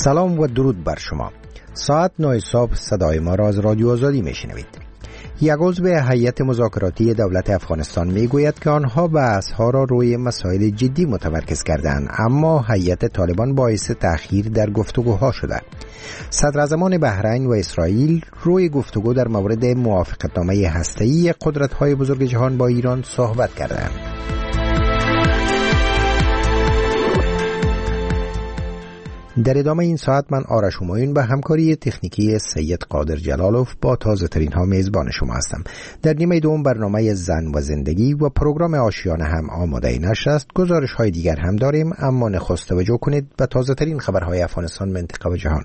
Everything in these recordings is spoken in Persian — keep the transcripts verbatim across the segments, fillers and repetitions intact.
سلام و درود بر شما. ساعت نه صبح صدای ما را از رادیو آزادی میشنوید. یک عضو هیئت مذاکراتی دولت افغانستان میگوید که آنها بحث‌ها را روی مسائل جدی متمرکز کردند، اما هیئت طالبان باعث تأخیر در گفتگوها شده. صدراعظمان بحرین و اسرائیل روی گفتگو در مورد موافقتنامه هسته‌ای قدرت‌های بزرگ جهان با ایران صحبت کردند. در ادامه این ساعت من آرش همایون به همکاری تکنیکی سید قادر جلالوف با تازه ترین ها میزبان شما هستم. در نیمه دوم برنامه زن و زندگی و پروگرام آشیانه هم آماده نشر است. گزارش های دیگر هم داریم، اما نخست توجه کنید به تازه ترین خبرهای افغانستان، منطقه و جهان.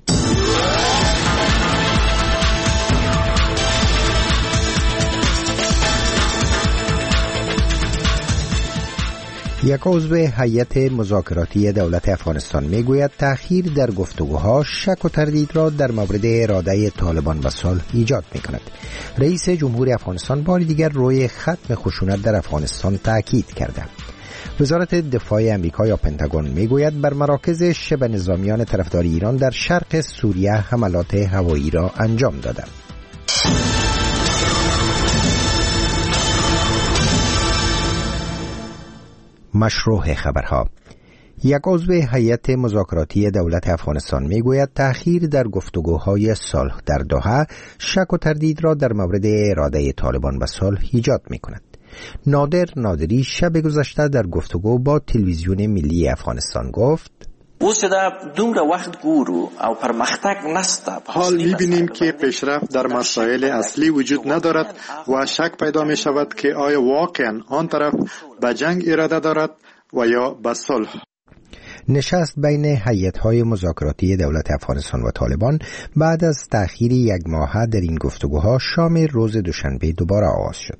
یک عضو هیئت مذاکراتی دولت افغانستان میگوید تأخیر در گفتگوها شک و تردید را در مورد اراده طالبان به صلح ایجاد میکند. رئیس جمهور افغانستان بار دیگر روی ختم خشونت در افغانستان تاکید کرده. وزارت دفاع امریکا یا پنتاگون میگوید بر مراکز شبه نظامیان طرفدار ایران در شرق سوریه حملات هوایی را انجام داده. مشروع خبرها. یک عضو هیئت مذاکراتی دولت افغانستان میگوید تأخیر در گفتگوهای صلح در دوحه شک و تردید را در مورد اراده طالبان به صلح ایجاد میکند. نادر نادری شب گذشته در گفتگو با تلویزیون ملی افغانستان گفت: حال می‌بینیم که پیشرفت در مسائل اصلی وجود ندارد و شک پیدا می شود که آیا واقعا آن طرف به جنگ اراده دارد و یا به صلح. نشست بین هیئت‌های مذاکراتی دولت افغانستان و طالبان بعد از تأخیر یک ماه در این گفتگوها شام روز دوشنبه دوباره آغاز شد.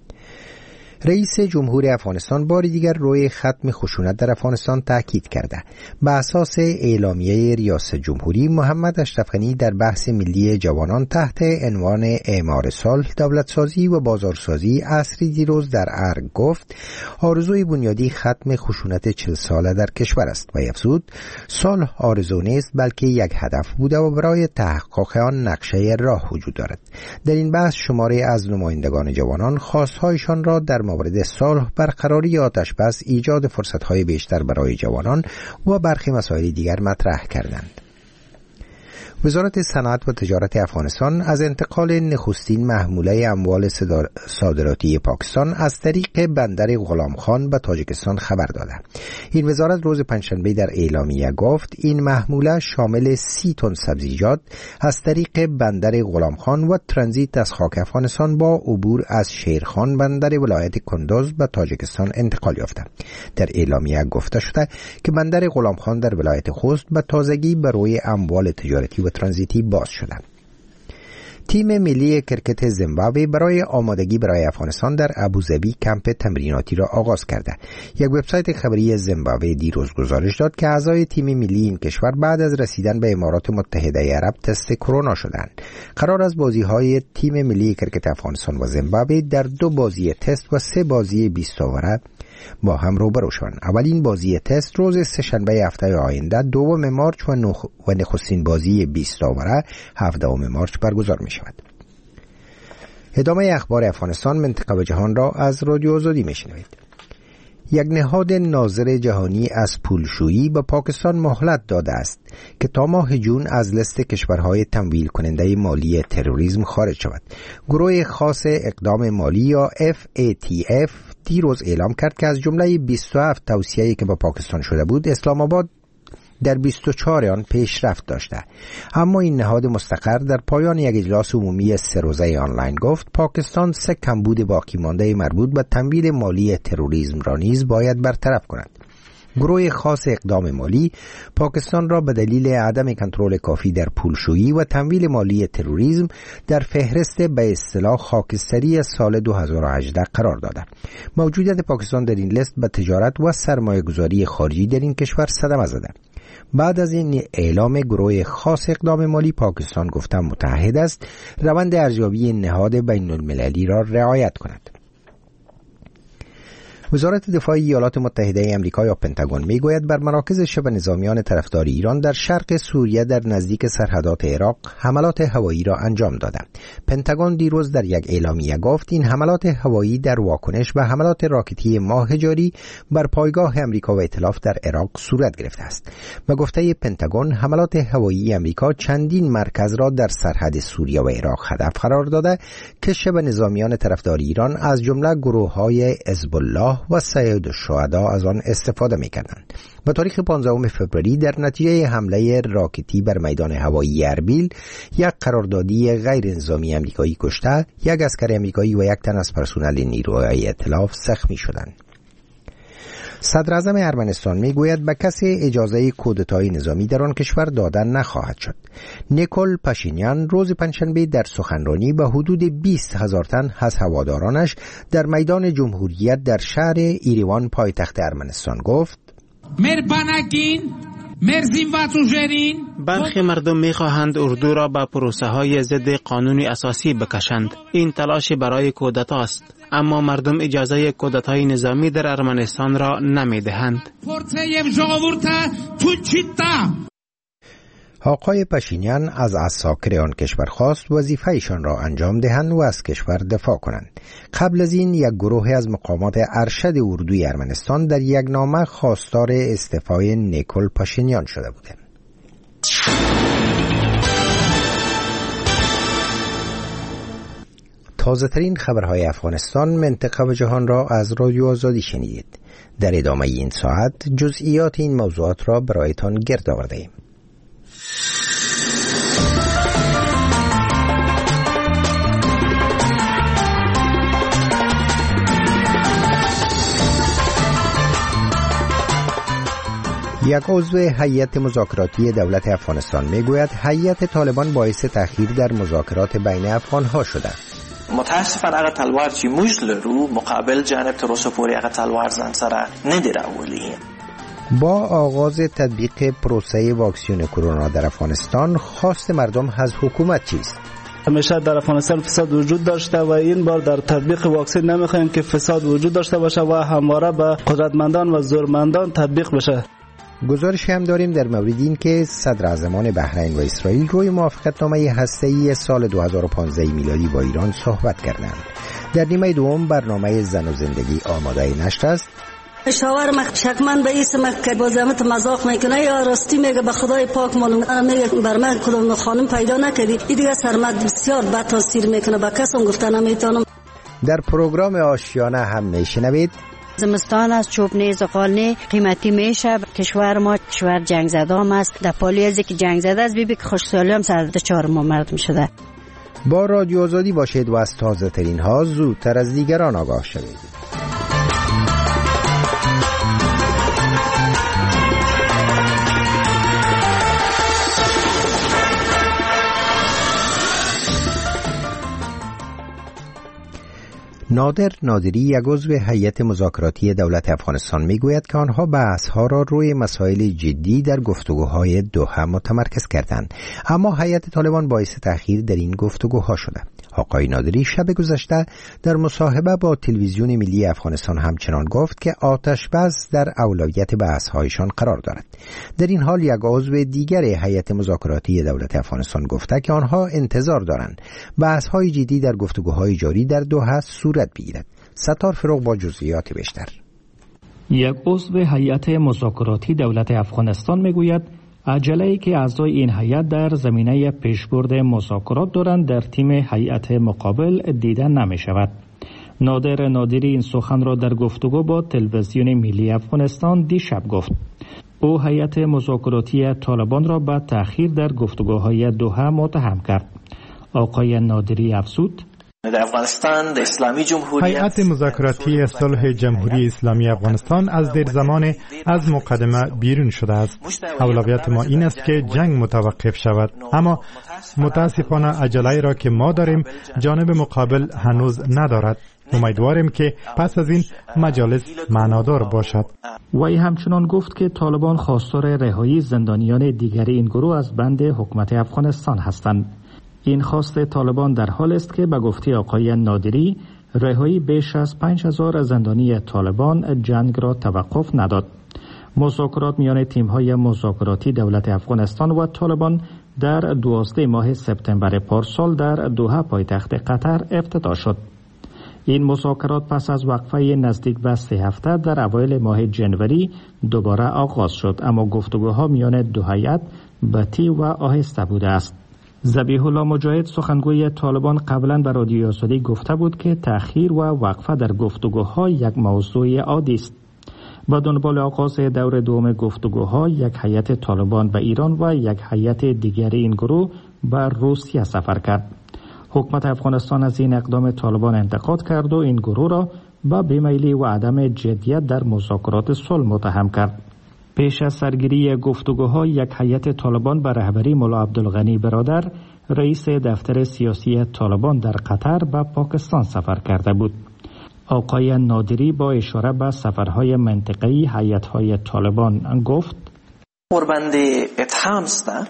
رئیس جمهور افغانستان بار دیگر روی ختم خشونت در افغانستان تاکید کرده. به اساس اعلامیه ریاست جمهوری، محمد اشرف غنی در بحث ملی جوانان تحت عنوان اعمار صلح، دولتسازی و بازارسازی عصری دیروز در ارگ گفت آرزوی بنیادی ختم خشونت چهل ساله در کشور است و افزود صلح آرزو نیست بلکه یک هدف بوده و برای تحقق آن نقشه راه وجود دارد. در این بحث شماری از نمایندگان جوانان خواستهایشان را در مورد صلح، برقراری آتش بس، ایجاد فرصت‌های بیشتر برای جوانان و برخی مسائل دیگر مطرح کردند. وزارت صنعت و تجارت افغانستان از انتقال نخستین محموله اموال صادراتی پاکستان از طریق بندر غلام خان به تاجیکستان خبر داده. این وزارت روز پنجشنبه در اعلامیه گفت این محموله شامل سی تن سبزیجات از طریق بندر غلام خان و ترانزیت از خاک افغانستان با عبور از شیرخان بندر ولایت کندوز به تاجیکستان انتقال یافته. در اعلامیه گفته شده که بندر غلام خان در ولایت خوست به تازگی به روی اموال تجارتی و ترانزیتی باز شده. تیم ملی کرکت زیمبابوه برای آمادگی برای افغانستان در ابوظبی کمپ تمریناتی را آغاز کرده. یک وبسایت خبری زیمبابوه دیروز گزارش داد که اعضای تیم ملی این کشور بعد از رسیدن به امارات متحده عرب تست کرونا شدند. قرار است بازی‌های تیم ملی کرکت افغانستان و زیمبابوه در دو بازی تست و سه بازی بیست اووره با هم روبرو شوند. اولین بازی تست روز سه‌شنبه هفته آینده دوم مارچ و, نخ... و نخستین بازی بیست اووره هفدهم مارچ برگزار می شود. ادامه اخبار افغانستان، منطقه و جهان را از رادیو آزادی می شنوید. یک نهاد ناظر جهانی از پولشویی به پاکستان مهلت داده است که تا ماه جون از لیست کشورهای تمویل کننده مالی تروریسم خارج شود. گروه خاص اقدام مالی یا اف ای تی اف دیروز اعلام کرد که از جمله بیست و هفت توصیه‌ای که به پاکستان شده بود، اسلام آباد در بیست و چهار آن پیشرفت داشته. اما این نهاد مستقر در پایان یک اجلاس عمومی سه روزه آنلاین گفت پاکستان سه کمبود باقی مانده مربوط به تمویل مالی تروریسم را نیز باید برطرف کند. گروه خاص اقدام مالی پاکستان را به دلیل عدم کنترل کافی در پولشویی و تمویل مالی تروریسم در فهرست به اصطلاح خاکستری سال دو هزار و هجده قرار داده. موجودیت پاکستان در این لیست به تجارت و سرمایه‌گذاری خارجی در این کشور صدمه زده. بعد از این اعلام گروه خاص اقدام مالی، پاکستان گفته متحد است روند ارزیابی نهاد بین المللی را رعایت کند. وزارت دفاع ایالات متحده آمریکا یا پنتاگون میگوید بر مراکز شبه نظامیان طرفدار ایران در شرق سوریه در نزدیک سرحدات عراق حملات هوایی را انجام داده. پنتاگون دیروز در یک اعلامیه گفت این حملات هوایی در واکنش به حملات راکتی ماه جاری بر پایگاه آمریکا و ائتلاف در عراق صورت گرفته است. به گفته پنتاگون حملات هوایی آمریکا چندین مرکز را در سرحد سوریه و عراق هدف قرار داده که شبه نظامیان طرفدار ایران از جمله گروه‌های حزب الله و سید الشهدا از آن استفاده می‌کردند. به تاریخ پانزدهم فوریه در نتیجه حمله راکتی بر میدان هوایی اربیل یک قراردادی غیر نظامی آمریکایی کشته، یک عسکر آمریکایی و یک تن از پرسنل نیروهای ائتلاف زخمی شدند. صدر اعظم ارمنستان میگوید به کسی اجازه کودتای نظامی در آن کشور دادن نخواهد شد. نیکول پاشینیان روز پنجشنبه در سخنرانی به حدود بیست هزار تن از هوادارانش در میدان جمهوریت در شهر ایریوان پایتخت ارمنستان گفت: برخی مردم می‌خواهند اردو را به پروسه های ضد قانون اساسی بکشند. این تلاش برای کودتا است، اما مردم اجازه کودتای نظامی در ارمنستان را نمی‌دهند. آقای پاشینیان از عساکر آن کشور خواست وظیفه‌شان را انجام دهند و از کشور دفاع کنند. قبل از این یک گروه از مقامات ارشد اردوی ارمنستان در یک نامه خواستار استعفای نیکول پاشینیان شده بودند. تازه ترین خبرهای افغانستان، منطقه و جهان را از رادیو آزادی شنیدید. در ادامه این ساعت جزئیات این موضوعات را برایتان گرد آورده‌ایم. یک عضو هیئت مذاکراتی دولت افغانستان میگوید هیئت طالبان باعث تأخیر در مذاکرات بین افغانها شده. متاسفانه هغه تلوار چې موږ لرو مقابل جانب تر اوسه پورې هغه تلوار ځان سره نه دی راوړی. با آغاز تطبیق پروسه واکسین کرونا در افغانستان، خواست مردم از حکومت چیست؟ همیشه در افغانستان فساد وجود داشته و این بار در تطبیق واکسن نمیخوایم که فساد وجود داشته باشه و همواره به قدرتمندان و زورمندان تطبیق بشه. گزارش هم داریم در مورد این که صدر اعظمان بحرین و اسرائیل روی موافقتنامه هسته‌ای سال دو هزار و پانزده میلادی با ایران صحبت کردند. در نیمه دوم برنامه زن و زندگی آماده نشر است. شاور مخ شکمن به اسم که با زحمت مذاق میکنه یا راستی میگه به خدای پاک معلوم میگه بر من کدوم خانم پیدا نکردی. این دیگه سرمد بسیار بد تاثیر میکنه، با کسم گفته نمیتونم. در پروگرام آشیانه هم میشنوید زمستان از چوب نیز و قالنی قیمتی میشه. کشور ما کشور جنگ زده هم است. در پالی ازی که جنگ زده است بیبی که خوشسالی هم سر چهار ما مرد میشده. با رادیو آزادی باشید و از تازه ترین ها زودتر از دیگران آگاه شوید. نادر نادری، یک عضو هیئت مذاکراتی دولت افغانستان میگوید که آنها بحث‌ها را روی مسائل جدی در گفتگوهای دوحه متمرکز کردند، اما هیئت طالبان باعث تأخیر در این گفتگوها شده. آقای نادری شب گذشته در مصاحبه با تلویزیون ملی افغانستان همچنان گفت که آتش بس در اولویت بحث‌هایشان قرار دارد. در این حال یک عضو دیگر هیئت مذاکراتی دولت افغانستان گفته که آنها انتظار دارند بحث‌های جدی در گفتگوهای جاری در دوحه صورت بگیرد. ستار فروغ با جزئیات بیشتر. یک عضو هیئت مذاکراتی دولت افغانستان میگوید عجله‌ای که اعضای این هیئت در زمینه پیشبرد مذاکرات دارند در تیم هیئت مقابل دیده نمی شود. نادر نادری این سخن را در گفتگو با تلویزیون ملی افغانستان دیشب گفت. او هیئت مذاکراتی طالبان را به تأخیر در گفتگوهای دوحه متهم کرد. آقای نادری افزود: در افغانستان د اسلامی جمهوریت هیئت مذاکراتی صلح جمهوری اسلامی افغانستان از دیر زمان از مقدمه بیرون شده است. اولویت ما این است که جنگ متوقف شود، اما متاسفانه عجله را که ما داریم جانب مقابل هنوز ندارد. امیدواریم که پس از این مجالس معنادار باشد. وی همچنان گفت که طالبان خواستار رهایی زندانیان دیگری این گروه از بند حکومت افغانستان هستند. این خواست طالبان در حال است که به گفته آقای نادری رهایی بیش از پنج هزار زندانی طالبان جنگ را توقف نداد. مذاکرات میان تیم‌های مذاکراتی دولت افغانستان و طالبان در دوازده ماه سپتامبر پارسال در دوحه پایتخت قطر افتتاح شد. این مذاکرات پس از وقفه نزدیک به سه هفته در اوایل ماه جنوری دوباره آغاز شد، اما گفتگوها میان دو هیئت بطیء و آهسته بوده است. ذبیح الله مجاهد سخنگوی طالبان قبلا به رادیوی آزادی گفته بود که تأخیر و وقفه در گفتگوها یک موضوع عادی است. با دنبال آغاز دور دوم گفتگوها یک هیئت طالبان به ایران و یک هیئت دیگر این گروه به روسیه سفر کرد. حکومت افغانستان از این اقدام طالبان انتقاد کرد و این گروه را با بیمیلی و عدم جدیت در مذاکرات صلح متهم کرد. پیش از سرگیری گفتگوها یک هیئت طالبان به رهبری ملا عبدالغنی برادر رئیس دفتر سیاسی طالبان در قطر به پاکستان سفر کرده بود. آقای نادری با اشاره به سفرهای منطقه‌ای هیئت‌های طالبان گفت: قربند اتهام هستند.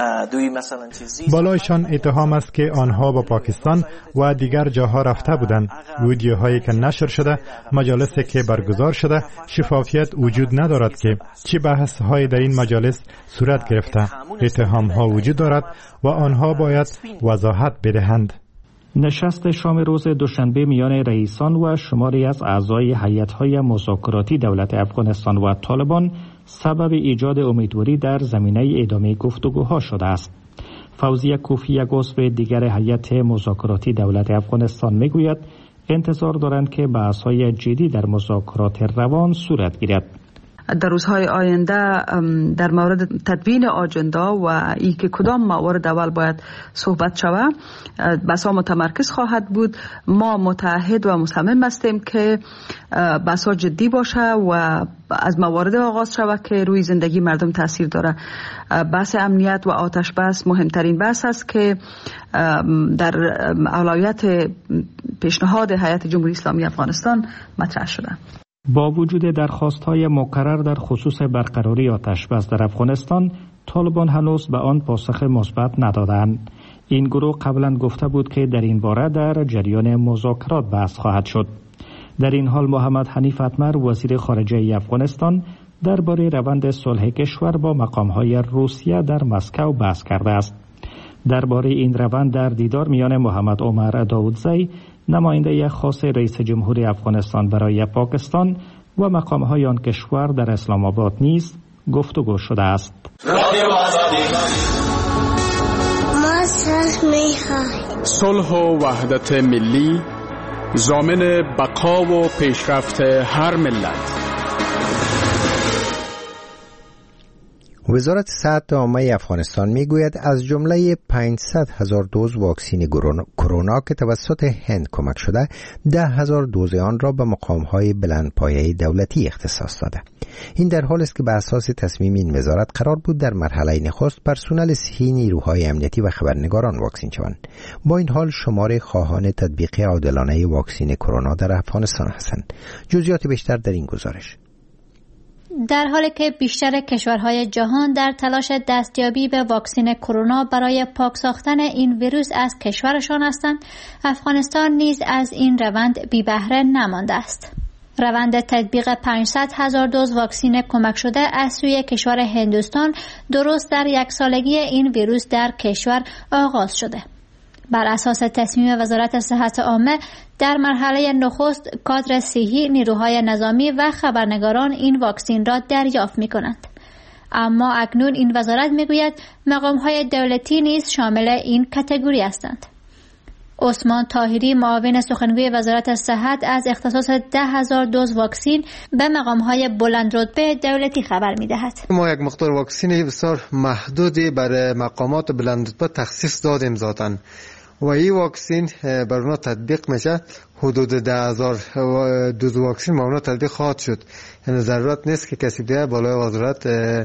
بالایشان اتهام است که آنها با پاکستان و دیگر جاها رفته بودند. ویدیوهایی که نشر شده، مجالسی که برگزار شده، شفافیت وجود ندارد که چه بحث‌هایی در این مجالس صورت گرفته. اتهام‌ها وجود دارد و آنها باید وضاحت بدهند. نشست شام روز دوشنبه میان رئیسان و شماری از اعضای هیئت‌های مذاکراتی دولت افغانستان و طالبان سبب ایجاد امیدواری در زمینه ادامه گفتگوها شده است. فوزیه کوفی، یک عضو دیگر هیئت مذاکراتی دولت افغانستان، میگوید انتظار دارند که بحث‌های جدی در مذاکرات روان صورت گیرد. در روزهای آینده در مورد تدوین آجندا و ای که کدام موارد اول باید صحبت شود بحث‌ها متمرکز خواهد بود. ما متعهد و مصمم هستیم که بحث‌ها جدی باشه و از موارد آغاز شود که روی زندگی مردم تاثیر داره. بحث امنیت و آتش بس مهمترین بحث است که در اولویت پیشنهاد هیئت جمهوری اسلامی افغانستان مطرح شده. با وجود درخواست‌های مکرر در خصوص برقراری آتش‌بس در افغانستان، طالبان هنوز به آن پاسخ مثبت ندادند. این گروه قبلا گفته بود که در این باره در جریان مذاکرات بحث خواهد شد. در این حال محمد حنیف اتمر، وزیر خارجه افغانستان، درباره روند صلح کشور با مقام‌های روسیه در مسکو بحث کرده است. درباره این روند در دیدار میان محمد عمر داودزی، نماینده خاص رئیس جمهوری افغانستان برای پاکستان و مقام‌های آن کشور در اسلام آباد نیز گفتگو شده است. صلح و وحدت ملی ضامن بقا و پیشرفت هر ملت. وزارت صحت عامه افغانستان میگوید از جمله پانصد هزار دوز واکسین کرونا که توسط هند کمک شده، ده هزار دوز آن را به مقام‌های بلندپایه دولتی اختصاص داده. این در حالی است که به اساس تصمیم این وزارت قرار بود در مرحله نخست پرسنل صحی، نیروهای امنیتی و خبرنگاران واکسین شوند. با این حال شمار خواهان تطبیق عادلانه واکسین کرونا در افغانستان هستند. جزئیات بیشتر در این گزارش. در حالی که بیشتر کشورهای جهان در تلاش دستیابی به واکسن کرونا برای پاک ساختن این ویروس از کشورشان هستند، افغانستان نیز از این روند بی بهره نمانده است. روند تطبیق پانصد هزار دوز واکسن کمک شده از سوی کشور هندوستان درست در یک سالگی این ویروس در کشور آغاز شده. بر اساس تصمیم وزارت صحت عامه، در مرحله نخست کادر صحی، نیروهای نظامی و خبرنگاران این واکسن را دریافت می کنند. اما اکنون این وزارت می گوید مقام‌های دولتی نیز شامل این کاتگوری هستند. عثمان طاهری، معاون سخنگوی وزارت صحت، از اختصاص ده هزار دوز واکسن به مقام‌های بلند رتبه دولتی خبر می‌دهد. ما یک مقدار واکسن بسیار محدودی برای مقامات بلند رتبه تخصیص دادیم ذاتاً و این واکسن بر اونها تطبیق میشه. حدود ده هزار دوز واکسن بر اونها تطبیق خواهد شد. یعنی ضرورت نیست که کسی دیگه بالای وزارت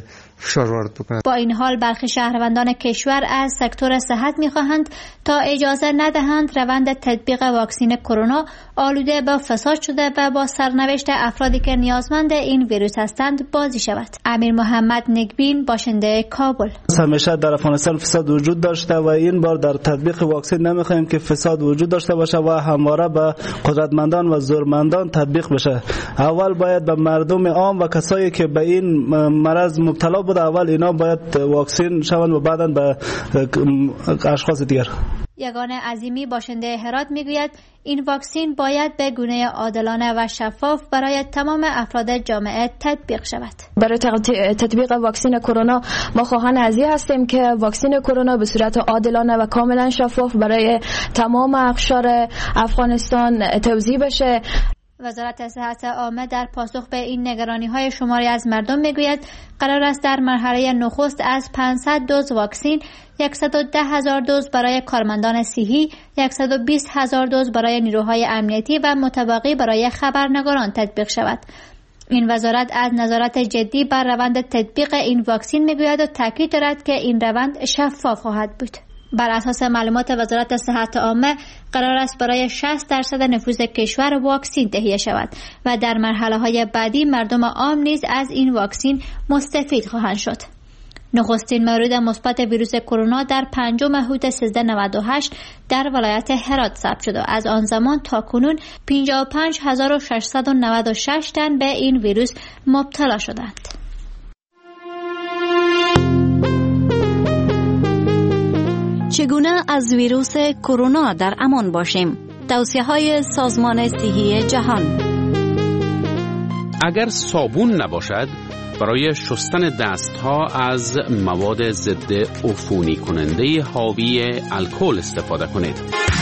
فشار وارد بکنند. با این حال برخی شهروندان کشور از سکتور صحت می‌خواهند تا اجازه ندهند روند تطبیق واکسن کرونا آلوده به فساد شده و با سرنوشت افرادی که نیازمند این ویروس هستند بازی شود. امیر محمد نگبین، باشنده کابل: همیشه در افغانستان فساد وجود داشته و این بار در تطبیق واکسن نمیخوایم که فساد وجود داشته باشه و همواره به قدرتمندان و زورمندان تطبیق بشه. اول باید به مردم عام و کسایی که به این مرض مبتلا بوده اول اینا باید واکسن شوند و بعداً به اشخاص دیگر. یگانه عظیمی، باشنده هرات، میگوید این واکسن باید به گونه عادلانه و شفاف برای تمام افراد جامعه تطبیق شود. برای تطبیق واکسن کرونا ما خواهان از این هستیم که واکسن کرونا به صورت عادلانه و کاملا شفاف برای تمام اقشار افغانستان توزیع بشه. وزارت صحت عامه در پاسخ به این نگرانی‌های شماری از مردم میگوید قرار است در مرحله نخست از پانصد دوز واکسن، صد و ده هزار دوز برای کارمندان صحی، صد و بیست هزار دوز برای نیروهای امنیتی و متبقی برای خبرنگاران تطبیق شود. این وزارت از نظارت جدی بر روند تطبیق این واکسن میگوید و تاکید دارد که این روند شفاف خواهد بود. بر اساس معلومات وزارت صحت عامه قرار است برای شصت درصد نفوذ کشور واکسن تهیه شود و در مرحله‌های بعدی مردم عام نیز از این واکسن مستفید خواهند شد. نخستین مورد مثبت ویروس کرونا در پنجم هوت سیزده نود و هشت در ولایت هرات ثبت شد و از آن زمان تا کنون پنجاه و پنج هزار و ششصد و نود و شش تن به این ویروس مبتلا شدند. چگونه از ویروس کرونا در امان باشیم؟ توصیه‌های سازمان صحی جهان. اگر صابون نباشد برای شستن دستها از مواد ضد عفونی کننده حاوی الکل استفاده کنید.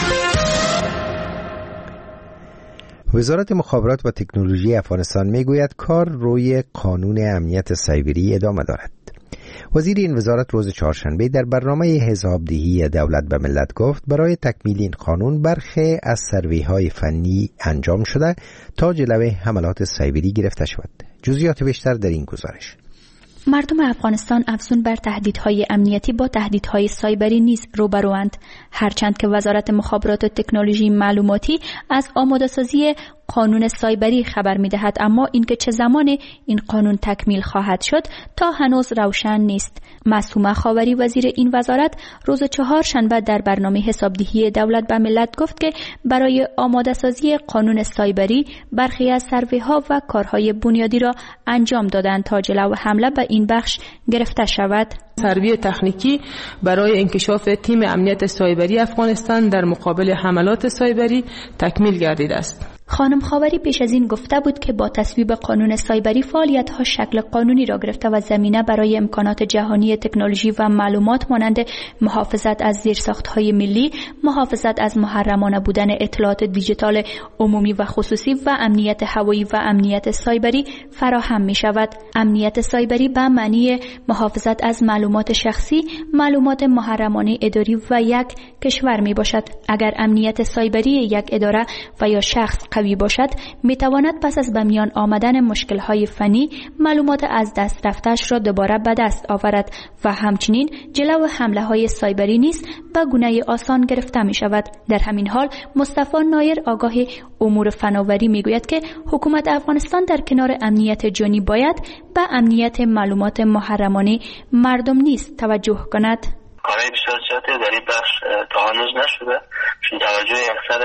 وزارت مخابرات و تکنولوژی افغانستان میگوید کار روی قانون امنیت سایبری ادامه دارد. وزیر این وزارت روز چهارشنبه در برنامه حسابدهی دولت به ملت گفت برای تکمیل این قانون برخی از سروی‌های فنی انجام شده تا جلوی حملات سایبری گرفته شود. جزئیات بیشتر در این گزارش. مردم افغانستان افزون بر تهدیدهای امنیتی با تهدیدهای سایبری نیز روبروند، هرچند که وزارت مخابرات و تکنولوژی معلوماتی از آماده‌سازی قانون سایبری خبر می‌دهد، اما اینکه چه زمان این قانون تکمیل خواهد شد تا هنوز روشن نیست. معصومه خاوری، وزیر این وزارت، روز چهارشنبه در برنامه حسابدهی دولت به ملت گفت که برای آماده‌سازی قانون سایبری برخی از سروی‌ها و کارهای بنیادی را انجام دادند تا جلو حمله به این بخش گرفته شود. سروی تکنیکی برای انکشاف تیم امنیت سایبری افغانستان در مقابل حملات سایبری تکمیل گردیده است. خانم خاوری پیش از این گفته بود که با تصویب قانون سایبری فعالیت‌ها شکل قانونی را گرفته و زمینه برای امکانات جهانی تکنولوژی و معلومات مانند محافظت از زیرساخت‌های ملی، محافظت از محرمانه بودن اطلاعات دیجیتال عمومی و خصوصی و امنیت هوایی و امنیت سایبری فراهم می‌شود. امنیت سایبری به معنی محافظت از معلومات شخصی، معلومات محرمانه اداری و یک کشور میباشد. اگر امنیت سایبری یک اداره و یا شخص قوی باشد، میتواند پس از به میان آمدن مشکل‌های فنی معلومات از دست رفته‌اش را دوباره به دست آورد و همچنین جلو حمله‌های سایبری نیز به گونه آسان گرفته می‌شود. در همین حال مصطفی نایر، آگاه امور فناوری، میگوید که حکومت افغانستان در کنار امنیت جانی باید به امنیت معلومات محرمانه مردم نیز توجه کند. کارهای بسیار زیادی در این بخش تا هنوز نشده، چون توجه اکثر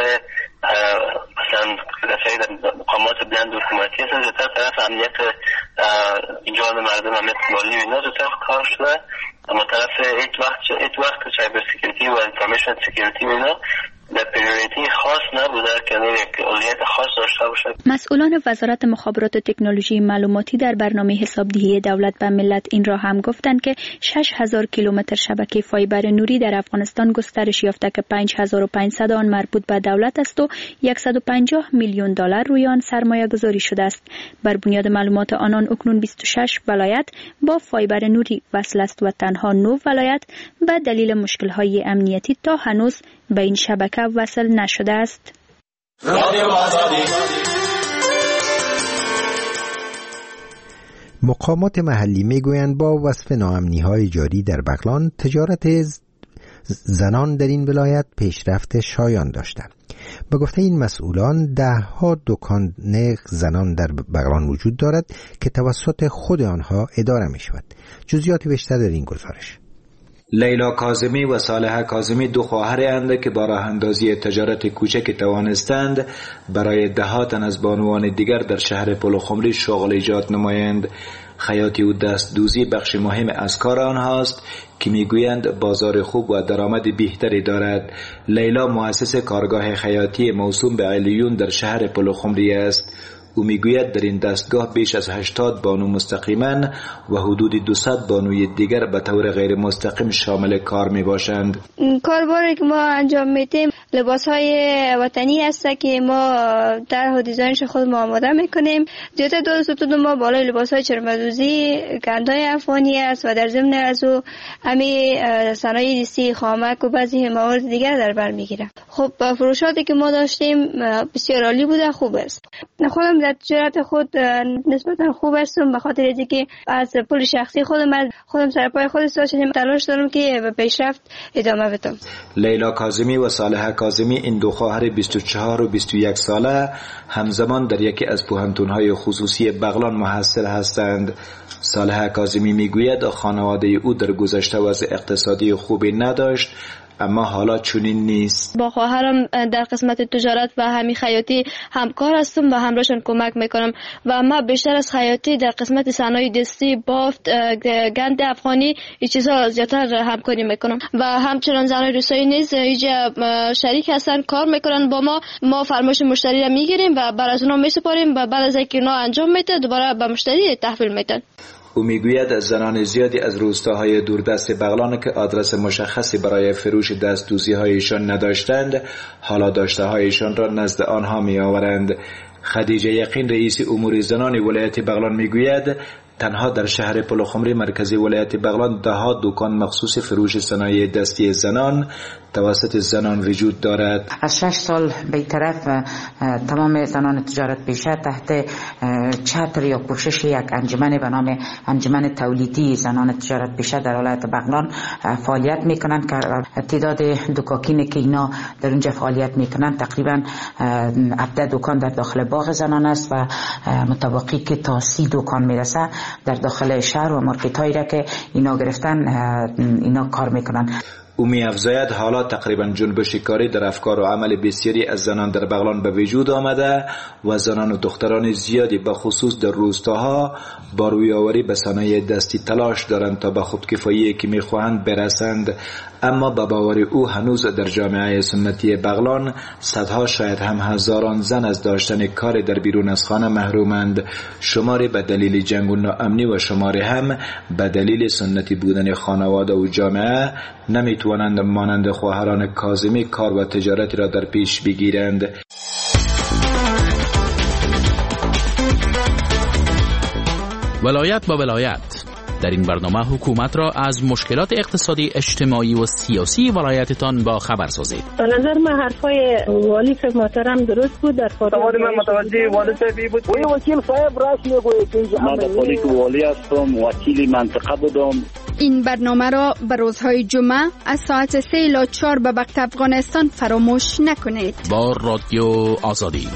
مثلا رسایی در مقامات بلند حکومتی هستن زیادتر طرف امنیت جان مردم، امنیت مالی و اینا زیادتر کار شده، اما طرف ایت وقت ایت وقت سایبر سکیوریتی و انفورمیشن سکیوریتی و اینا در پریوریتی خاص نبوده که یک اولویت خاص داشته باشه. مسئولان وزارت مخابرات و تکنولوژی معلوماتی در برنامه حسابدهی دولت به ملت این را هم گفتند که شش هزار کیلومتر شبکه فایبر نوری در افغانستان گسترش یافته که پنج هزار و پانصد آن مربوط به دولت است و صد و پنجاه میلیون دلار روی آن سرمایه گذاری شده است. بر بنیاد معلومات آنان اکنون بیست و شش ولایت با فایبر نوری وصل است و تنها نه ولایت به دلیل مشکل‌های امنیتی تا هنوز به این شبکه وصل نشده است. مقامات محلی میگویند با وصف ناامنی‌های جاری در بغلان، تجارت زنان در این ولایت پیشرفت شایان داشته. به گفته این مسئولان، ده ها دکان زنان در بغلان وجود دارد که توسط خود آنها اداره می شود. جزئیات بیشتر در این گزارش. لیلا کاظمی و صالحه کاظمی دو خواهرند که با راه اندازی تجارت کوچک توانستند برای دهها تن از بانوان دیگر در شهر پلخمری شغل ایجاد نمایند. خیاطی و دست دوزی بخش مهم از کار آنهاست که میگویند بازار خوب و درآمد بهتری دارد. لیلا مؤسس کارگاه خیاطی موسوم به علیون در شهر پلخمری است. او میگوید در این دستگاه بیش از هشتاد بانو مستقیما و حدود دویست بانوی دیگر به طور غیر مستقیم شامل کار می باشند. کارباری که ما انجام میدیم لباس های وطنی است که ما در و دیزاینش خود ما آماده میکنیم. زیادتر دو ستون ما بالای لباس های چرمدوزی گندهای افغانی است و در ضمن از او امی صنایع دستی خامک و بعضی موارد دیگر در بر میگیره. خب فروشاتی که ما داشتیم بسیار عالی بوده، خوب است. خودم در تجارت خود نسبتا خوب هستم به خاطر اینکه از پول شخصی خودم از خودم سرپای خود ایستاده شدم، تلاش دارم که به پیشرفت ادامه بدم. لیلا کاظمی و صالحه کاظمی این دو خواهر بیست و چهار و بیست و یک ساله همزمان در یکی از پوهنتون‌های خصوصی بغلان محصل هستند. صالحه کاظمی میگوید خانواده او در گذشته وضع اقتصادی خوبی نداشت، اما حالا چنین نیست. با خواهرم در قسمت تجارت و همین خیاطی همکار هستم و همراهشان کمک میکنم و ما بیشتر از خیاطی در قسمت صنایع دستی، بافت، گند افغانی این چیزا زیادتر همکاری میکنم و همچنان زنای روستایی نیز اینجا شریک هستن، کار میکنن با ما. ما فرمایش مشتری را میگیریم و بعد از اونها میسپاریم و بعد از اینکه اونا انجام میده دوباره به مشتری تحویل میدن. او میگوید زنان زیادی از روستاهای دوردست بغلان که آدرس مشخصی برای فروش دستدوزی هایشان نداشتند، حالا داشته هایشان را نزد آنها می آورند. خدیجه یقین رئیس امور زنان ولایت بغلان میگوید تنها در شهر پلخمری مرکزی ولایت بغلان ده ها دکان مخصوص فروش صنایع دستی زنان توسط زنان وجود دارد. از شش سال به طرف تمام زنان تجارت پیشه تحت چتر یا پوشش یک انجمن به نام انجمن تولیدی زنان تجارت پیشه در ولایت بغلان فعالیت میکنند که تعداد دکاکینی که اینا در اونجا فعالیت میکنند تقریبا هفده دکان در داخل باغ زنان است و متوقعی که تا سی دکان میرسه در داخل شهر و مارکت هایی را که اینا گرفتن اینا کار میکنن. او می افزاید حالا تقریبا جنبش کاری در افکار و عمل بسیاری از زنان در بغلان به وجود آمده و زنان و دختران زیادی به خصوص در روستاها با رویاوری به صنایع دستی تلاش دارند تا به خودکفایی که می خواهند برسند. اما به باور او هنوز در جامعه سنتی بغلان صدها شاید هم هزاران زن از داشتن کار در بیرون از خانه محرومند، شماری به دلیل جنگ و ناامنی و شماری هم به دلیل سنتی بودن خانواده و جامعه نمیتوانند مانند خواهران کاظمی کار و تجارتی را در پیش بگیرند. ولایت با ولایت در این برنامه حکومت را از مشکلات اقتصادی، اجتماعی و سیاسی ولایتتان با خبر سازید. به نظر من حرفای والی صاحب محترم درست بود. در فارغ من متوجه والی صاحبی بود. وی وکیل صاحب راش میگوید که من در پلیس والی هستم، وکیل منطقه بودم. این برنامه را به روزهای جمعه از ساعت سه الی چهار به وقت افغانستان فراموش نکنید. با رادیو آزادی.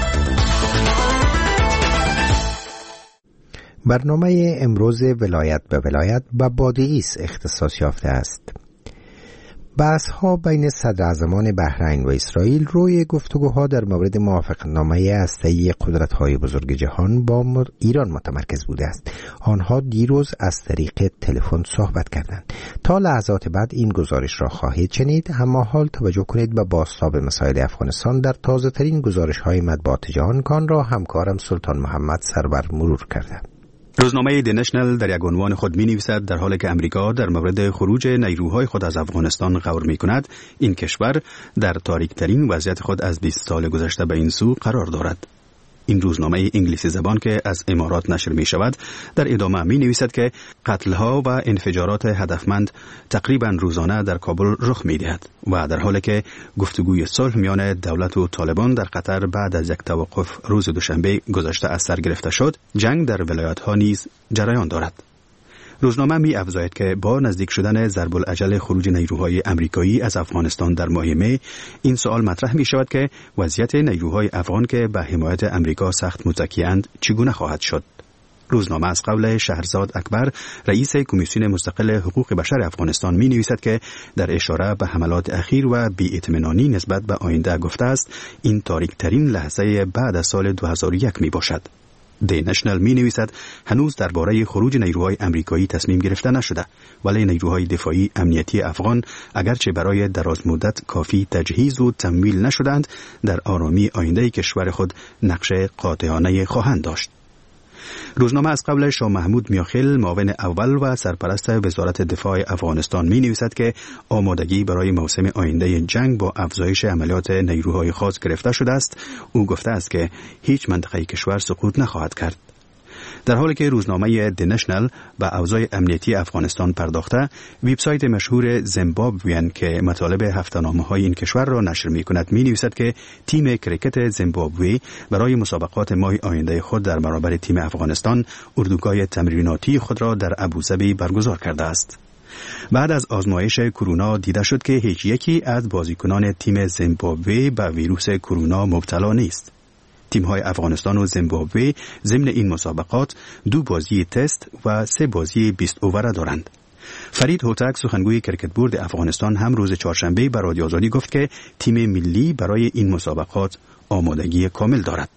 برنامه امروز ولایت به ولایت به بادغیس اختصاص یافته است. بحث‌ها بین صدراعظمان بحرین و اسرائیل روی گفتگوها در مورد موافقتنامه هسته‌ای قدرت‌های بزرگ جهان با ایران متمرکز بوده است. آنها دیروز از طریق تلفن صحبت کردند. تا لحظات بعد این گزارش را خواهید شنید، اما حال توجه کنید به بازتاب مسائل افغانستان در تازه‌ترین گزارش‌های مطبوعات جهان که آن را همکارم سلطان محمد سرور مرور کرده. روزنامه دی نشنل در یک عنوان خود می نویسد در حالی که امریکا در مورد خروج نیروهای خود از افغانستان غور می کند، این کشور در تاریک ترین وضعیت خود از بیست سال گذشته به این سو قرار دارد. این روزنامه انگلیسی زبان که از امارات نشر می شود در ادامه می نویسد که قتل‌ها و انفجارات هدفمند تقریبا روزانه در کابل رخ می دهد و در حالی که گفتگوی صلح میان دولت و طالبان در قطر بعد از یک توقف روز دوشنبه گذشته از سر گرفته شد، جنگ در ولایت‌ها نیز جریان دارد. روزنامه می افزاید که با نزدیک شدن ضرب الاجل خروج نیروهای امریکایی از افغانستان در ماه می، این سوال مطرح می شود که وضعیت نیروهای افغان که به حمایت امریکا سخت متکی‌اند چگونه خواهد شد. روزنامه از قول شهرزاد اکبر، رئیس کمیسیون مستقل حقوق بشر افغانستان می نویسد که در اشاره به حملات اخیر و بی‌اطمینانی نسبت به آینده گفته است این تاریک ترین لحظه بعد از سال دو هزار و یک می باشد. دی نشنل می نویسد هنوز درباره خروج نیروهای امریکایی تصمیم گرفته نشده، ولی نیروهای دفاعی امنیتی افغان اگرچه برای دراز مدت کافی تجهیز و تمویل نشدند، در آرامی آینده کشور خود نقش قاطعانه خواهند داشت. روزنامه از قبل شاه محمود میاخیل، معاون اول و سرپرست وزارت دفاع افغانستان می نویسد که آمادگی برای موسم آینده جنگ با افزایش عملیات نیروهای خاص گرفته شده است. او گفته است که هیچ منطقه کشور سقوط نخواهد کرد. در حالی که روزنامه دی نشنل به اوضاع امنیتی افغانستان پرداخته، وبسایت مشهور زیمبابویان که مطالب هفته‌نامه‌های این کشور را نشر می‌کند می‌نویسد که تیم کریکت زیمبابوی برای مسابقات ماه آینده خود در برابر تیم افغانستان اردوگاه تمریناتی خود را در ابوظبی برگزار کرده است. بعد از آزمایش کرونا دیده شد که هیچ یکی از بازیکنان تیم زیمبابوی به ویروس کرونا مبتلا نیست. تیم‌های افغانستان و زیمبابوه ضمن این مسابقات دو بازی تست و سه بازی بیست اووره دارند. فرید هوتک، سخنگوی کرکت بورد افغانستان، هم روز چهارشنبه به رادیو آزادی گفت که تیم ملی برای این مسابقات آمادگی کامل دارد.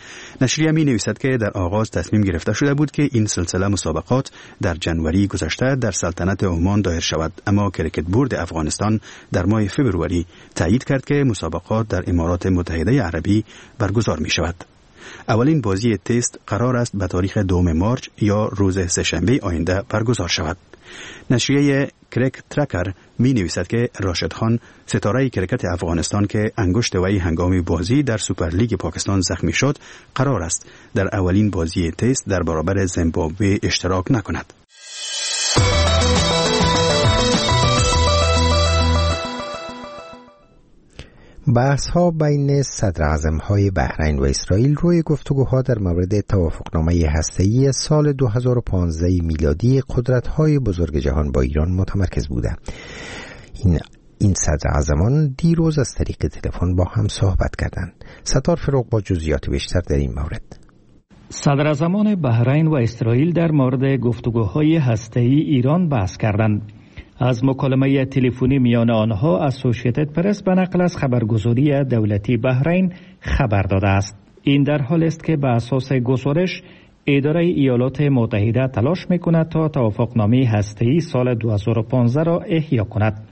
نشریه می نویسد که در آغاز تصمیم گرفته شده بود که این سلسله مسابقات در جنوری گذشته در سلطنت عمان دایر شود، اما کرکت بورد افغانستان در ماه فوریه تایید کرد که مسابقات در امارات متحده عربی برگزار می شود. اولین بازی تست قرار است به تاریخ دوم مارچ یا روز سه‌شنبه آینده برگزار شود. نشریه کرک ترکر می نویسد که راشد خان، ستاره کرکت افغانستان که انگشت وی هنگام بازی در سوپرلیگ پاکستان زخمی شد، قرار است در اولین بازی تست در برابر زیمبابوه اشتراک نکند. بحث ها بین صدر اعظم های بحرین و اسرائیل روی گفتگوها در مورد توافقنامه هسته‌ای سال دو هزار و پانزده میلادی قدرت های بزرگ جهان با ایران متمرکز بوده. این این صدر اعظمان دیروز از طریق تلفن با هم صحبت کردند. ستار فروغ با جزئیات بیشتر در این مورد. صدر اعظمان بحرین و اسرائیل در مورد گفتگوهای هسته‌ای ایران بحث کردند. از مکالمه تلفنی میان آنها اسوسییتد پرس به نقل از خبرگزاری دولتی بحرین خبر داده است. این در حال است که به اساس گزارش اداره ایالات متحده تلاش میکند تا توافقنامه هسته‌ای سال دو هزار و پانزده را احیا کند.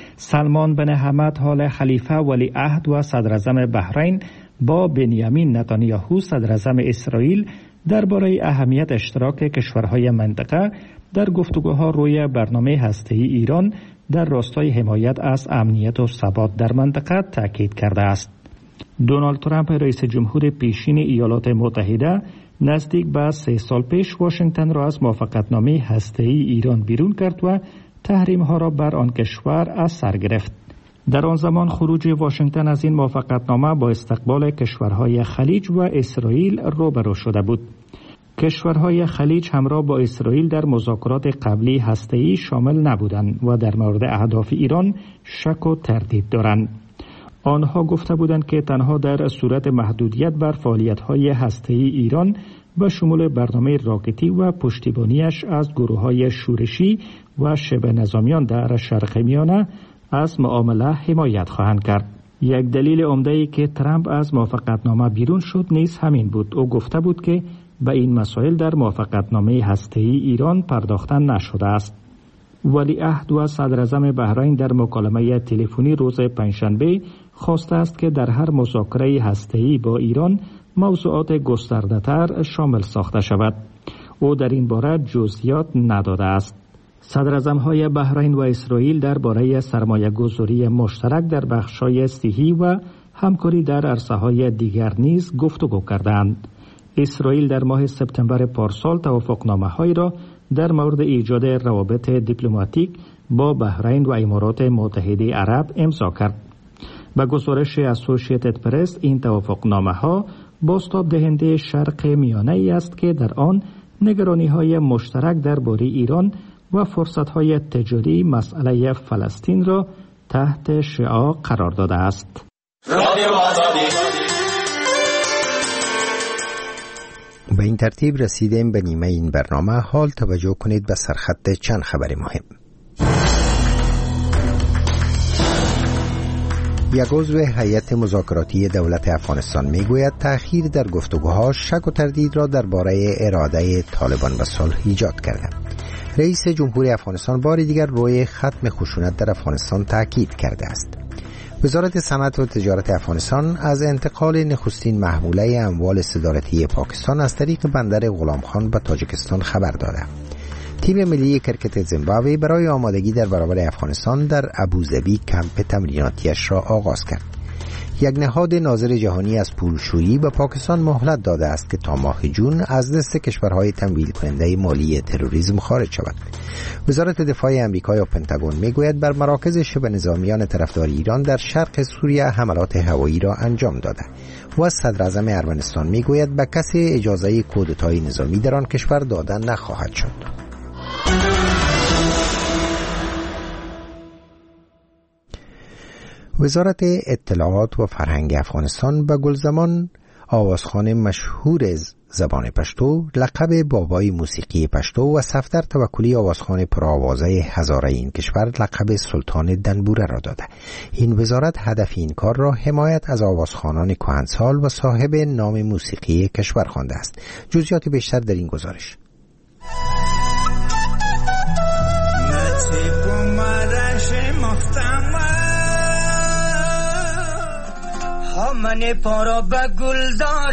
سلمان بن حمد آل خلیفه ولی عهد و صدر اعظم بحرین با بنیامین نتانیاهو صدر اعظم اسرائیل درباره اهمیت اشتراک کشورهای منطقه در گفتگوها روی برنامه هسته‌ای ایران در راستای حمایت از امنیت و ثبات در منطقه تاکید کرده است. دونالد ترامپ رئیس جمهور پیشین ایالات متحده نزدیک به سه سال پیش واشنگتن را از موافقتنامه هسته‌ای ایران بیرون کرد و تحریم‌ها را بر آن کشور از سر گرفت. در آن زمان خروج واشنگتن از این موافقتنامه با استقبال کشورهای خلیج و اسرائیل روبرو شده بود. کشورهای خلیج همراه با اسرائیل در مذاکرات قبلی هسته‌ای شامل نبودند و در مورد اهداف ایران شک و تردید دارند. آنها گفته بودند که تنها در صورت محدودیت بر فعالیت‌های هسته‌ای ایران به شمول برنامه راکتی و پشتیبانیش از گروه‌های شورشی و شبه نظامیان در شرق میانه از معامله حمایت خواهند کرد. یک دلیل عمده‌ای که ترامپ از موافقتنامه بیرون شد نیز همین بود. او گفته بود که به این مسائل در موافقتنامه هسته‌ای ایران پرداخته نشده است. ولیعهد و صدر اعظم بحرین در مکالمه تلفنی روز پنجشنبه خواسته است که در هر مذاکره هسته‌ای با ایران موضوعات گسترده‌تر شامل ساخته شود. او در این باره جزئیات نداده است. صدر اعظم‌های بحرین و اسرائیل درباره سرمایه‌گذاری مشترک در بخش‌های صحی و همکاری در عرصه‌های دیگر نیز گفتگو کردند. اسرائیل در ماه سپتامبر پارسال توافقنامه‌هایی را در مورد ایجاد روابط دیپلماتیک با بحرین و امارات متحده عرب امضا کرد. به گزارش اسوسییتد پرس، این توافقنامه‌ها بازتاب دهنده شرق میانه ای است که در آن نگرانی‌های مشترک درباره ایران و فرصت‌های تجاری مسئله فلسطین را تحت شعاع قرار داده است. به این ترتیب رسیدیم به نیمه این برنامه. حال توجه کنید به سرخط چند خبر مهم. یک عضو هیئت مذاکراتی دولت افغانستان میگوید تأخیر در گفتگوها شک و تردید را درباره اراده طالبان به صلح ایجاد کرده. رئیس جمهوری افغانستان بار دیگر روی ختم خشونت در افغانستان تاکید کرده است. وزارت صنعت و تجارت افغانستان از انتقال نخستین محموله اموال صادراتی پاکستان از طریق بندر غلام خان به تاجیکستان خبر داده. تیم ملی کرکت زیمبابوه برای آمادگی در برابر افغانستان در ابوظبی کمپ تمریناتیش را آغاز کرد. یک نهاد ناظر جهانی از پولشویی به پاکستان مهلت داده است که تا ماه جون از دست کشورهای تمویل کننده مالی تروریسم خارج شود. وزارت دفاع آمریکا یا پنتاگون میگوید بر مراکز شبه نظامیان طرفدار ایران در شرق سوریه حملات هوایی را انجام داده و صدر اعظم ارمنستان میگوید به کسی اجازه کودتای نظامی در آن کشور داده نخواهد شد. وزارت اطلاعات و فرهنگ افغانستان به گلزمان آوازخوان مشهور زبان پشتو، لقب بابای موسیقی پشتو و صفدر توکلی آوازخوان پرآوازه هزاره این کشور لقب سلطان دنبوره را داده. این وزارت هدف این کار را حمایت از آوازخوانان کهنسال و صاحب نام موسیقی کشور خوانده است. جزئیات بیشتر در این گزارش. من پارا به گلزار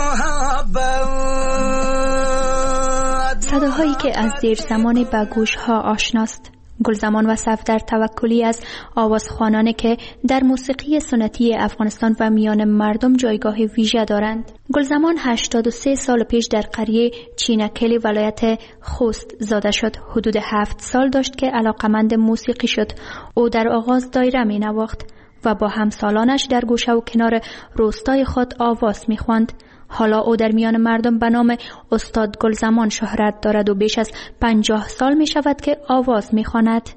محبت. صداهایی که از دیر زمان به گوش ها آشناست. گلزمان و صفدر توکلی از آوازخوانانی که در موسیقی سنتی افغانستان و میان مردم جایگاه ویژه دارند. گلزمان هشتاد و سه سال پیش در قریه چینکلی ولایت خوست زاده شد. حدود هفت سال داشت که علاقمند موسیقی شد. او در آغاز دایره می نواخت و با همسالانش در گوشه و کنار روستای خود آواز می خواند. حالا او در میان مردم به نام استاد گلزمان شهرت دارد و بیش از پنجاه سال می شود که آواز می خواند.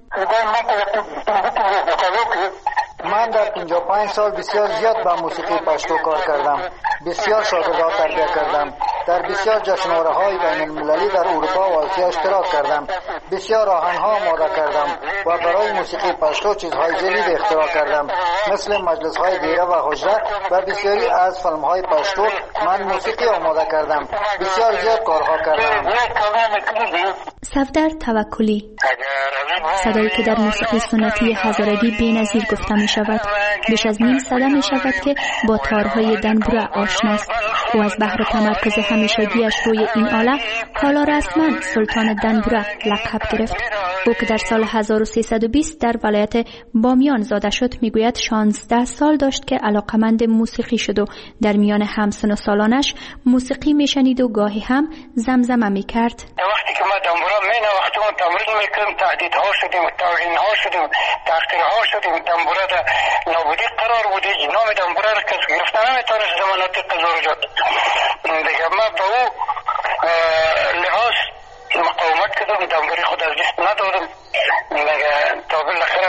من در پنجاه و پنج سال بسیار زیاد با موسیقی پشتو کار کردم. بسیار شاگردان تربیت کردم. در بسیار جشنواره‌های بین المللی در اروپا و آسیا اشتراک کردم. بسیار آهنگ‌ها آماده کردم و برای موسیقی پشتو چیزهای جدید اختراع کردم، مثل مجلس‌های دیره و حجره و بسیاری از فیلم‌های پشتو. من موسیقی آماده کردم. بسیار زیاد کارها کردم. صفدر توکلی، صدایی که در موسیقی سنتی هزارگی بی‌نظیر گفته می شود. بیش از نیم سده می شود که با تارهای دنبوره آشناست. او از بحر تمرکز همیشگیش روی این آله حالا رسما سلطان دنبوره لقب گرفت. او که در سال هزار و سیصد و بیست در ولایت بامیان زاده شد میگوید شانزده سال داشت که علاقمند موسیقی شد و در میان همسن و سالانش موسیقی میشنید و گاهی هم زمزمه میکرد. وقتی که ما دنبوره مینواختیم و تمرین میکردیم، تعدیدها شدیم، توهینها شدیم، تحقیرها شدیم. دنبوره در نابودی قرار بود. نام دنبوره را کس گرفته نمیتونست زمانات قضا جد. دیگه ما به او لحاظ مقاومت کردم، دنبوری خود از دست ندادم. دیگه تا بالاخره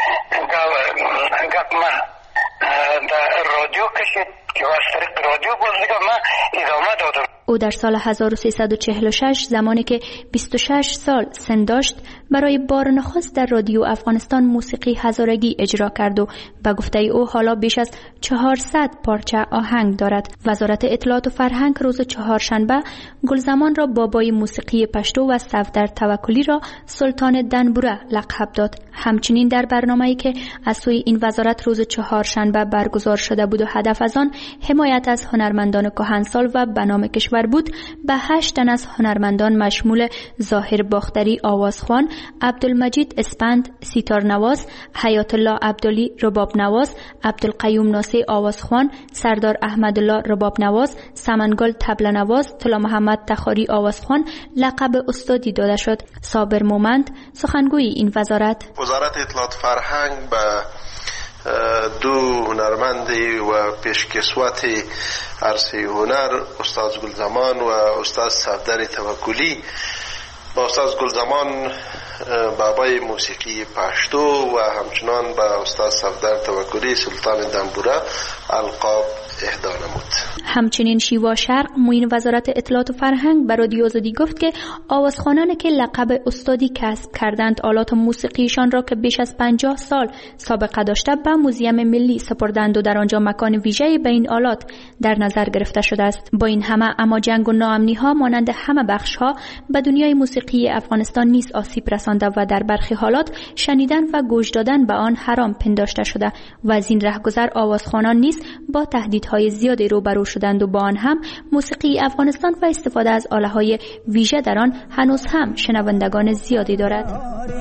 گپ ما در رادیو کشید که از طریق رادیو باز دیگه ما ادامه دادم. او در سال هزار و سیصد و چهل و شش زمانی که بیست و شش سال سن داشت برای بار نخست در رادیو افغانستان موسیقی هزارگی اجرا کرد و به گفته او حالا بیش از چهارصد پارچه آهنگ دارد. وزارت اطلاعات و فرهنگ روز چهارشنبه گلزمان را بابای موسیقی پشتو و صفدر توکلی را سلطان دنبوره لقب داد. همچنین در برنامه‌ای که از سوی این وزارت روز چهارشنبه برگزار شده بود و هدف از آن حمایت از هنرمندان کهنسال و به نام کشور آور بود به هشت تن از هنرمندان مشمول ظاهر باختری آوازخوان، عبدالمجید اسپند سیتار نواز، حیات الله عبدالی رباب نواز، عبدالقیوم ناصری آوازخوان، سردار احمدالله رباب نواز، سمنگل طبله نواز، طلا محمد تخاری آوازخوان لقب استادی داده شد. صابر مومند سخنگوی این وزارت: وزارت اطلاعات فرهنگ به دو هنرمندی و پیشکسوت عرصه هنر، استاد گلزمان و استاد صفدر توکلی، با استاد گلزمان بابای موسیقی پشتو و همچنان با استاد صفدر توکلی سلطان دنبوره القاب اهدا نمود. همچنین شیوا شرق معین وزارت اطلاعات و فرهنگ به رادیو آزادی گفت که آوازخوانانی که لقب استادی کسب کردند آلات موسیقیشان را که بیش از پنجاه سال سابقه داشته به موزیم ملی سپردند و در آنجا مکان ویژه‌ای به این آلات در نظر گرفته شده است. با این همه اما جنگ و ناامنی ها مانند همه بخش ها به دنیای موسیقی افغانستان نیز آسیب رسانده و در برخی حالات شنیدن و گوش دادن به آن حرام پنداشته شده و از این رهگذر آوازخوانان نیز با تهدیدهای زیادی روبرو شدند و با آن هم موسیقی افغانستان و استفاده از آله‌های ویژه در آن هنوز هم شنوندگان زیادی دارد.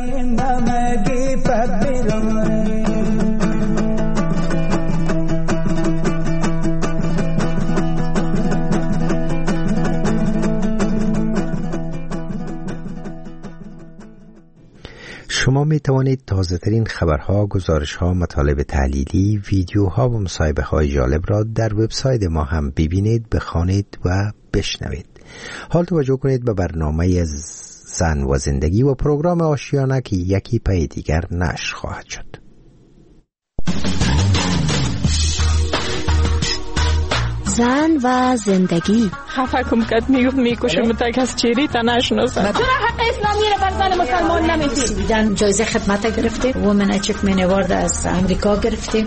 شما می توانید تازه ترین خبرها، گزارشها، مطالب تحلیلی، ویدیوها و مصاحبه های جالب را در وبسایت ما هم ببینید، بخوانید و بشنوید. حال توجه کنید به برنامه زن و زندگی و پروگرام آشیانه که یکی پای دیگر نشر خواهد شد. زن و زندگی. خفه کم کت میگفت میکشه متک از چیری تا نشناسن. چرا حق اسلامی رو بر زن مسلمان نمیدید؟ دیدن جایزه خدمت گرفته، وومن اچیومنت اوارد از امریکا گرفته.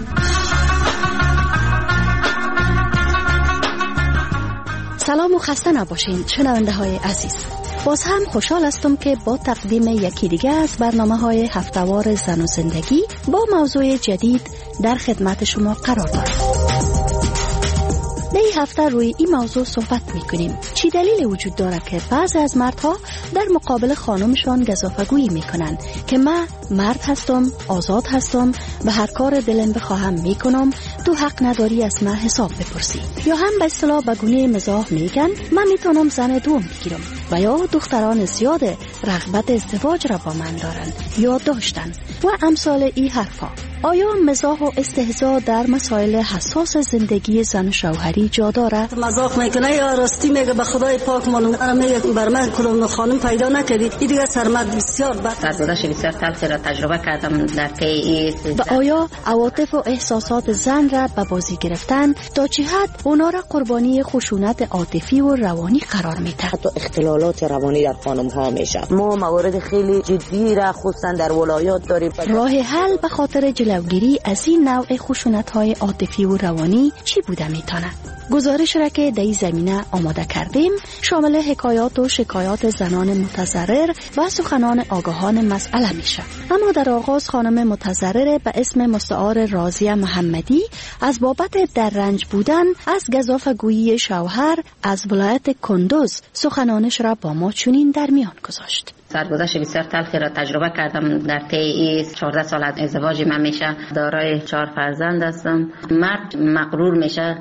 سلام و خسته نباشین شنونده های عزیز. باز هم خوشحال هستم که با تقدیم یکی دیگه از برنامه های هفته‌وار زن و زندگی با موضوع جدید در خدمت شما قرار دارم. در این هفته روی این موضوع صحبت میکنیم. چی دلیل وجود داره که بعضی از مردها در مقابل خانمشان گزافه‌گویی میکنن که من مرد هستم، آزاد هستم، به هر کار دلم بخواهم میکنم، تو حق نداری از من حساب بپرسی. یا هم به اصطلاح به گونه مزاح میگن من میتونم زن دوم بگیرم. و یا دختران زیاد رغبت ازدواج را با من دارن یا داشتن و امثال این حرفا. آیا مزاح و استهزاء در مسائل حساس زندگی زن و شوهری جا داره؟ مزاح میکنه یا راستی میگه به خدای پاک من میگه بر من کلون خانم پیدا نکردی، این دیگه سرمد بسیار بد. سرگذشت بسیار تلخی را تجربه کردم در طی. و آیا عواطف و احساسات زن را به بازی گرفتن تا چه حد اونا را قربانی خشونت عاطفی و روانی قرار میده؟ حتی اختلالات روانی در خانم ها میشه. ما موارد خیلی جدی را خصوصا در ولایات داریم. راه حل به خاطر جلوگیری از این نوع خشونت‌های عاطفی و روانی چی بوده میتونه؟ گزارش را که در این زمینه آماده کردیم شامل حکایات و شکایات زنان متضرر و سخنان آگاهان مسئله میشه. اما در آغاز خانم متضرر به اسم مستعار راضیه محمدی از بابت در رنج بودن از گزافه‌گویی شوهر از ولایت کندوز سخنانش را با ما چنین در میان گذاشت. سرگذشت بسیار تلخی را تجربه کردم در طی چهارده سال از ازدواج من میشه. دارای چهار فرزند هستم. مرد مغرور میشه